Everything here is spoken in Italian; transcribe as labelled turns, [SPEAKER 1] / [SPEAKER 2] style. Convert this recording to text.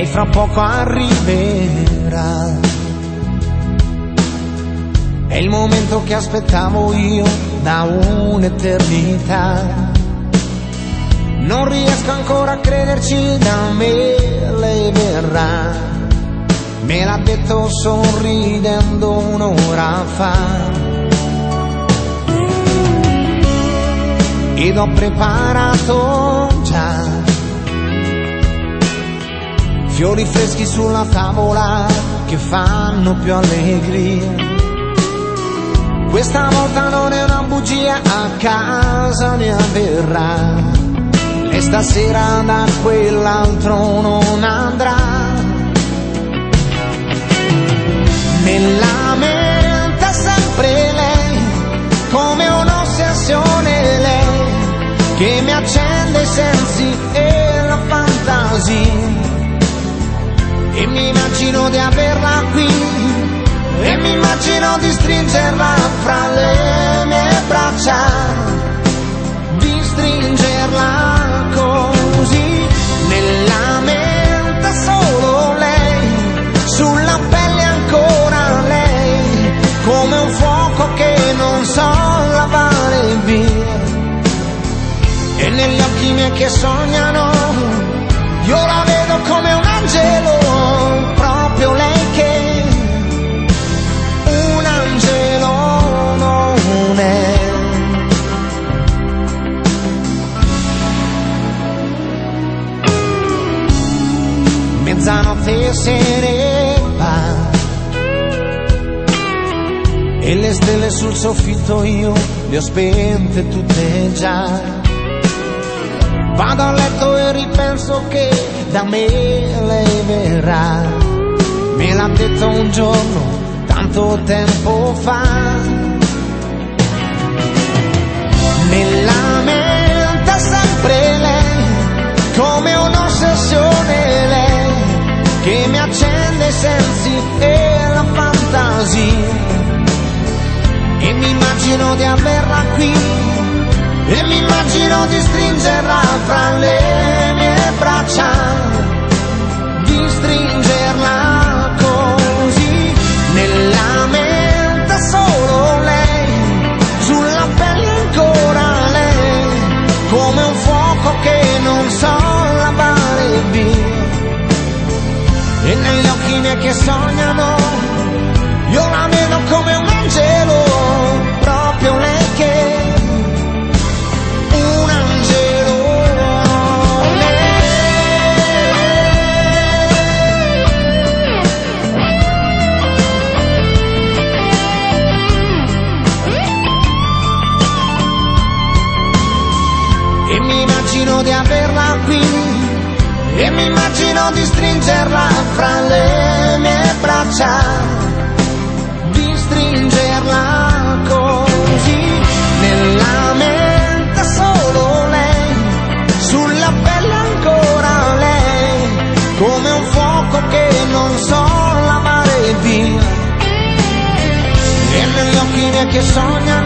[SPEAKER 1] fra poco arriverà. È il momento che aspettavo io da un'eternità. Non riesco ancora a crederci, da me lei verrà. Me l'ha detto sorridendo un'ora fa. Ed ho preparato già fiori freschi sulla tavola che fanno più allegria. Questa volta non è una bugia, a casa ne avverrà. E stasera da quell'altro non andrà. Nella mente è sempre lei, come un'ossessione lei, che mi accende i sensi e la fantasia. E mi immagino di averla qui, e mi immagino di stringerla fra le mie braccia, di stringerla così. Nella mente solo lei, sulla pelle ancora lei, come un fuoco che non so lavare via. E negli occhi miei che sognano, io la vedo come un angelo, proprio lei che un angelo non è. Mezzanotte se ne va e le stelle sul soffitto io le ho spente tutte già. Vado a letto e ripenso che da me lei verrà. Me l'ha detto un giorno, tanto tempo fa. Nella mente è sempre lei, come un'ossessione lei, che mi accende i sensi e la fantasia. E mi immagino di averla qui, e mi immagino di stringerla fra le mie braccia, di stringerla così. Nella mente solo lei, sulla pelle ancora lei, come un fuoco che non so lavare via. E negli occhi miei che sognano, io la vedo come un angelo, proprio lei che un angelo e mi immagino di averla qui, e mi immagino di stringerla fra le mie braccia, di stringerla così. Nella mente solo lei, sulla pelle ancora lei, come un fuoco che non so lavare via. E negli occhi miei che sognano,